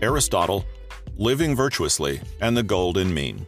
Aristotle, Living Virtuously, and the Golden Mean.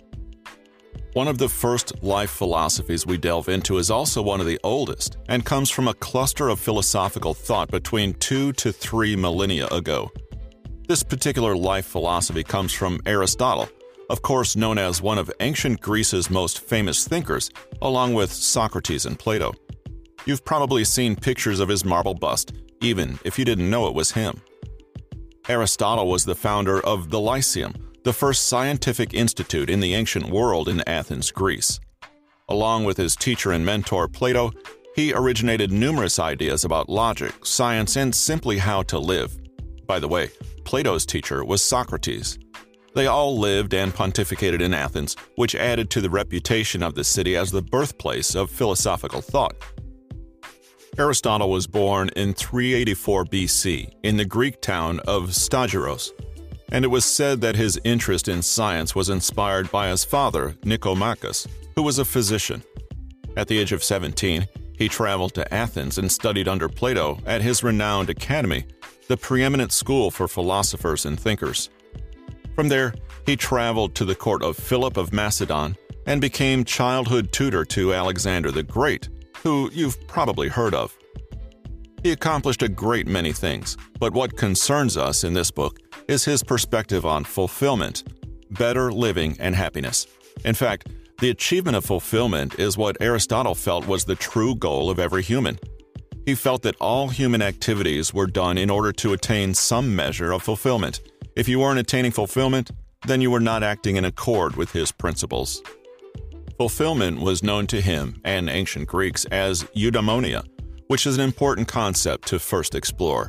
One of the first life philosophies we delve into is also one of the oldest and comes from a cluster of philosophical thought between 2 to 3 millennia ago. This particular life philosophy comes from Aristotle, of course known as one of ancient Greece's most famous thinkers, along with Socrates and Plato. You've probably seen pictures of his marble bust, even if you didn't know it was him. Aristotle was the founder of the Lyceum, the first scientific institute in the ancient world in Athens, Greece. Along with his teacher and mentor Plato, he originated numerous ideas about logic, science, and simply how to live. By the way, Plato's teacher was Socrates. They all lived and pontificated in Athens, which added to the reputation of the city as the birthplace of philosophical thought. Aristotle was born in 384 BC in the Greek town of Stagirros, and it was said that his interest in science was inspired by his father, Nicomachus, who was a physician. At the age of 17, he traveled to Athens and studied under Plato at his renowned academy, the preeminent school for philosophers and thinkers. From there, he traveled to the court of Philip of Macedon and became childhood tutor to Alexander the Great, who you've probably heard of. He accomplished a great many things, but what concerns us in this book is his perspective on fulfillment, better living, and happiness. In fact, the achievement of fulfillment is what Aristotle felt was the true goal of every human. He felt that all human activities were done in order to attain some measure of fulfillment. If you weren't attaining fulfillment, then you were not acting in accord with his principles. Fulfillment was known to him and ancient Greeks as eudaimonia, which is an important concept to first explore.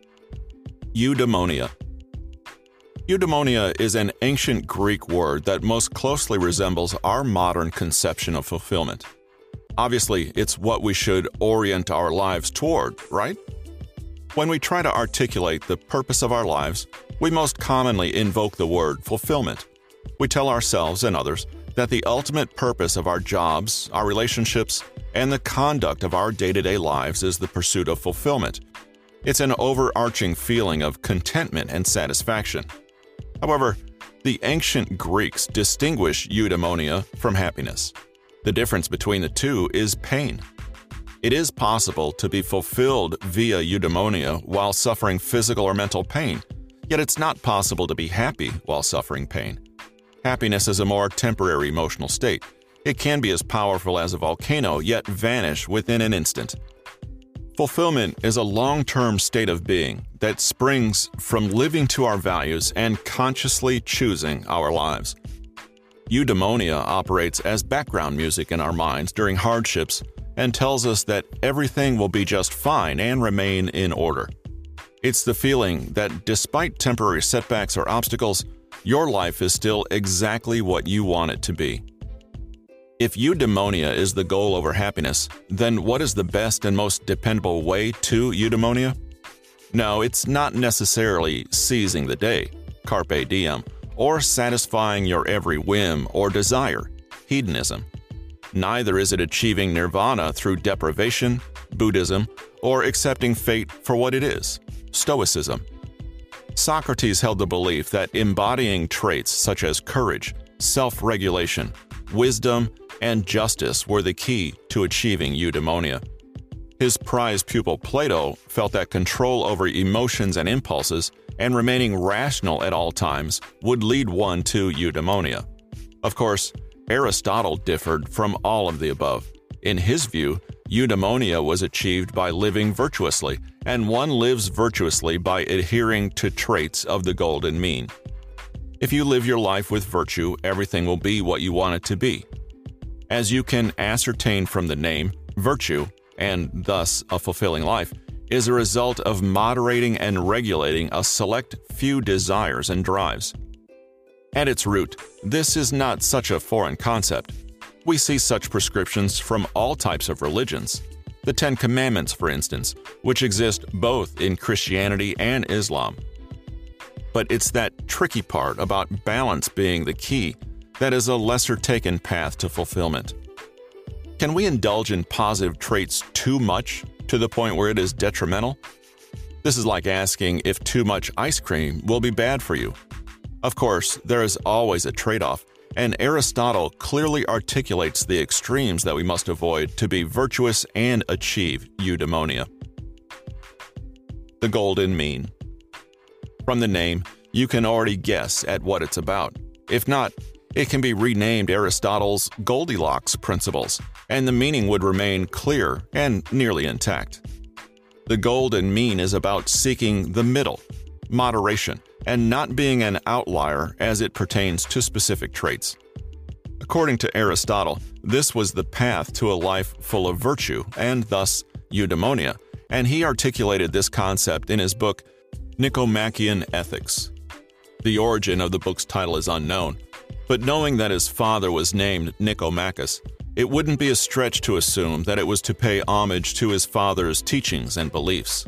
Eudaimonia. Eudaimonia is an ancient Greek word that most closely resembles our modern conception of fulfillment. Obviously, it's what we should orient our lives toward, right? When we try to articulate the purpose of our lives, we most commonly invoke the word fulfillment. We tell ourselves and others that the ultimate purpose of our jobs, our relationships, and the conduct of our day-to-day lives is the pursuit of fulfillment. It's an overarching feeling of contentment and satisfaction. However, the ancient Greeks distinguished eudaimonia from happiness. The difference between the two is pain. It is possible to be fulfilled via eudaimonia while suffering physical or mental pain, yet it's not possible to be happy while suffering pain. Happiness is a more temporary emotional state. It can be as powerful as a volcano, yet vanish within an instant. Fulfillment is a long-term state of being that springs from living to our values and consciously choosing our lives. Eudaimonia operates as background music in our minds during hardships and tells us that everything will be just fine and remain in order. It's the feeling that despite temporary setbacks or obstacles, your life is still exactly what you want it to be. If eudaimonia is the goal over happiness, then what is the best and most dependable way to eudaimonia? No, it's not necessarily seizing the day, carpe diem, or satisfying your every whim or desire, hedonism. Neither is it achieving nirvana through deprivation, Buddhism, or accepting fate for what it is, Stoicism. Socrates held the belief that embodying traits such as courage, self-regulation, wisdom, and justice were the key to achieving eudaimonia. His prized pupil Plato felt that control over emotions and impulses and remaining rational at all times would lead one to eudaimonia. Of course, Aristotle differed from all of the above. In his view, eudaimonia was achieved by living virtuously, and one lives virtuously by adhering to traits of the golden mean. If you live your life with virtue, everything will be what you want it to be. As you can ascertain from the name, virtue, and thus a fulfilling life, is a result of moderating and regulating a select few desires and drives. At its root, this is not such a foreign concept. We see such prescriptions from all types of religions. The Ten Commandments, for instance, which exist both in Christianity and Islam. But it's that tricky part about balance being the key that is a lesser-taken path to fulfillment. Can we indulge in positive traits too much to the point where it is detrimental? This is like asking if too much ice cream will be bad for you. Of course, there is always a trade-off, and Aristotle clearly articulates the extremes that we must avoid to be virtuous and achieve eudaimonia. The golden mean. From the name, you can already guess at what it's about. If not, it can be renamed Aristotle's Goldilocks principles, and the meaning would remain clear and nearly intact. The golden mean is about seeking the middle, moderation, and not being an outlier as it pertains to specific traits. According to Aristotle, this was the path to a life full of virtue and thus eudaimonia, and he articulated this concept in his book Nicomachean Ethics. The origin of the book's title is unknown, but knowing that his father was named Nicomachus, it wouldn't be a stretch to assume that it was to pay homage to his father's teachings and beliefs.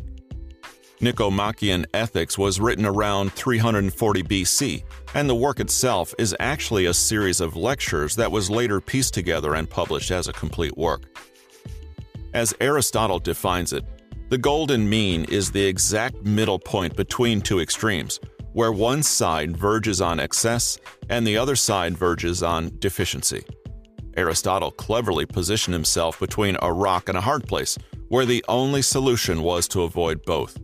Nicomachean Ethics was written around 340 BC, and the work itself is actually a series of lectures that was later pieced together and published as a complete work. As Aristotle defines it, the golden mean is the exact middle point between two extremes, where one side verges on excess and the other side verges on deficiency. Aristotle cleverly positioned himself between a rock and a hard place, where the only solution was to avoid both.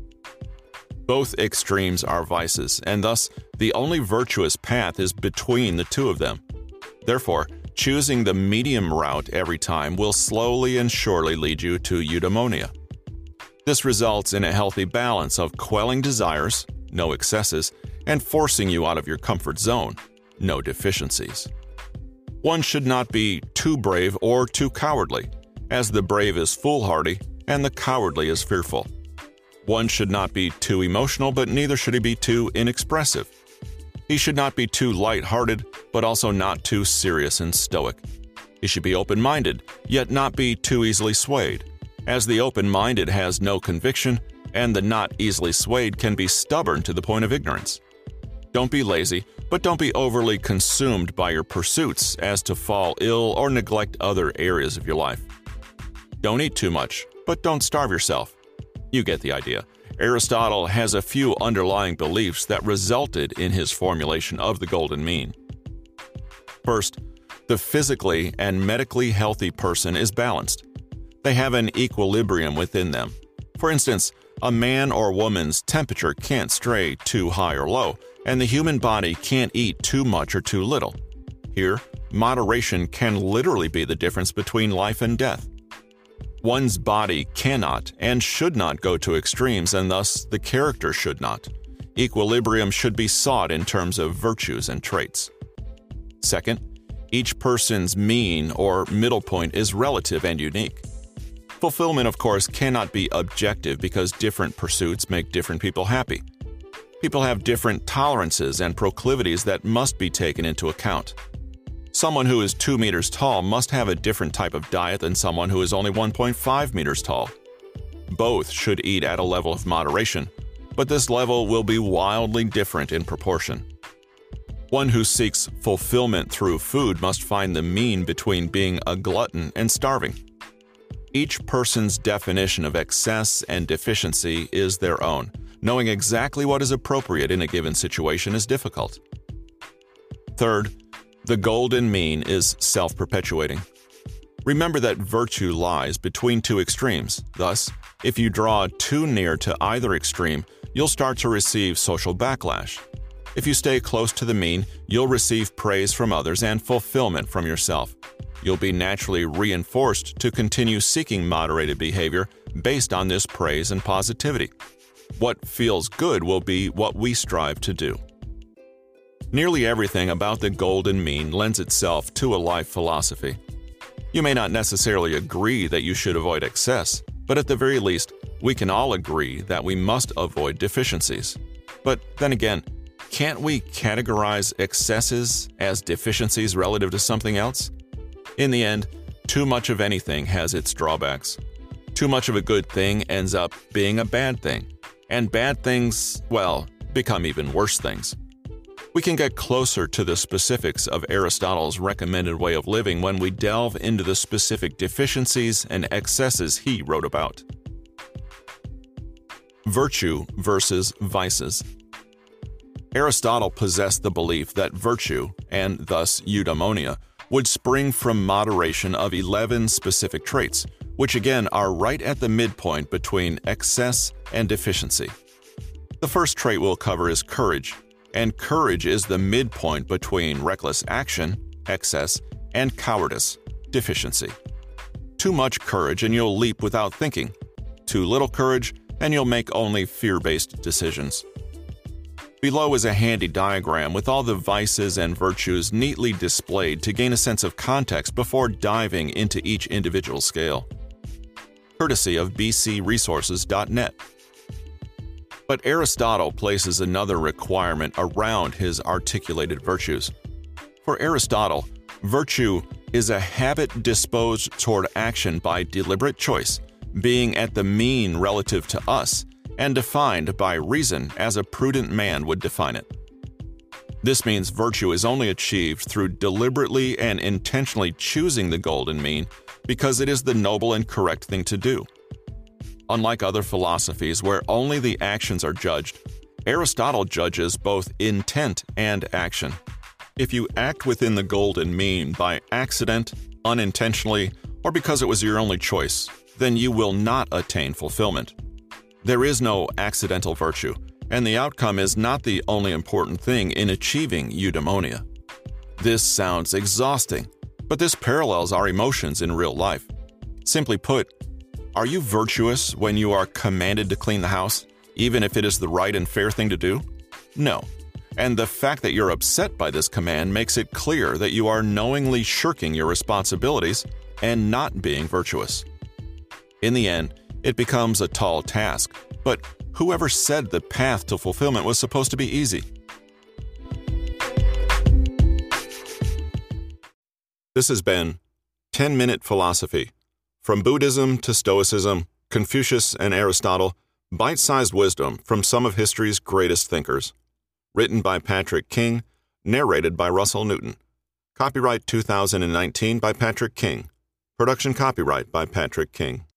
Both extremes are vices, and thus the only virtuous path is between the two of them. Therefore, choosing the medium route every time will slowly and surely lead you to eudaimonia. This results in a healthy balance of quelling desires, no excesses, and forcing you out of your comfort zone, no deficiencies. One should not be too brave or too cowardly, as the brave is foolhardy and the cowardly is fearful. One should not be too emotional, but neither should he be too inexpressive. He should not be too light-hearted, but also not too serious and stoic. He should be open-minded, yet not be too easily swayed, as the open-minded has no conviction, and the not easily swayed can be stubborn to the point of ignorance. Don't be lazy, but don't be overly consumed by your pursuits as to fall ill or neglect other areas of your life. Don't eat too much, but don't starve yourself. You get the idea. Aristotle has a few underlying beliefs that resulted in his formulation of the golden mean. First, the physically and medically healthy person is balanced. They have an equilibrium within them. For instance, a man or woman's temperature can't stray too high or low, and the human body can't eat too much or too little. Here, moderation can literally be the difference between life and death. One's body cannot and should not go to extremes, and thus the character should not. Equilibrium should be sought in terms of virtues and traits. Second, each person's mean or middle point is relative and unique. Fulfillment, of course, cannot be objective because different pursuits make different people happy. People have different tolerances and proclivities that must be taken into account. Someone who is 2 meters tall must have a different type of diet than someone who is only 1.5 meters tall. Both should eat at a level of moderation, but this level will be wildly different in proportion. One who seeks fulfillment through food must find the mean between being a glutton and starving. Each person's definition of excess and deficiency is their own. Knowing exactly what is appropriate in a given situation is difficult. Third, the golden mean is self-perpetuating. Remember that virtue lies between two extremes. Thus, if you draw too near to either extreme, you'll start to receive social backlash. If you stay close to the mean, you'll receive praise from others and fulfillment from yourself. You'll be naturally reinforced to continue seeking moderated behavior based on this praise and positivity. What feels good will be what we strive to do. Nearly everything about the golden mean lends itself to a life philosophy. You may not necessarily agree that you should avoid excess, but at the very least, we can all agree that we must avoid deficiencies. But then again, can't we categorize excesses as deficiencies relative to something else? In the end, too much of anything has its drawbacks. Too much of a good thing ends up being a bad thing. And bad things, well, become even worse things. We can get closer to the specifics of Aristotle's recommended way of living when we delve into the specific deficiencies and excesses he wrote about. Virtue versus vices. Aristotle possessed the belief that virtue, and thus eudaimonia, would spring from moderation of 11 specific traits, which again are right at the midpoint between excess and deficiency. The first trait we'll cover is courage, and courage is the midpoint between reckless action, excess, and cowardice, deficiency. Too much courage and you'll leap without thinking. Too little courage and you'll make only fear-based decisions. Below is a handy diagram with all the vices and virtues neatly displayed to gain a sense of context before diving into each individual scale. Courtesy of bcresources.net. But Aristotle places another requirement around his articulated virtues. For Aristotle, virtue is a habit disposed toward action by deliberate choice, being at the mean relative to us, and defined by reason as a prudent man would define it. This means virtue is only achieved through deliberately and intentionally choosing the golden mean because it is the noble and correct thing to do. Unlike other philosophies where only the actions are judged, Aristotle judges both intent and action. If you act within the golden mean by accident, unintentionally, or because it was your only choice, then you will not attain fulfillment. There is no accidental virtue, and the outcome is not the only important thing in achieving eudaimonia. This sounds exhausting, but this parallels our emotions in real life. Simply put, are you virtuous when you are commanded to clean the house, even if it is the right and fair thing to do? No. And the fact that you're upset by this command makes it clear that you are knowingly shirking your responsibilities and not being virtuous. In the end, it becomes a tall task, but whoever said the path to fulfillment was supposed to be easy? This has been 10-Minute Philosophy. From Buddhism to Stoicism, Confucius and Aristotle, bite-sized wisdom from some of history's greatest thinkers. Written by Patrick King, narrated by Russell Newton. Copyright 2019 by Patrick King. Production copyright by Patrick King.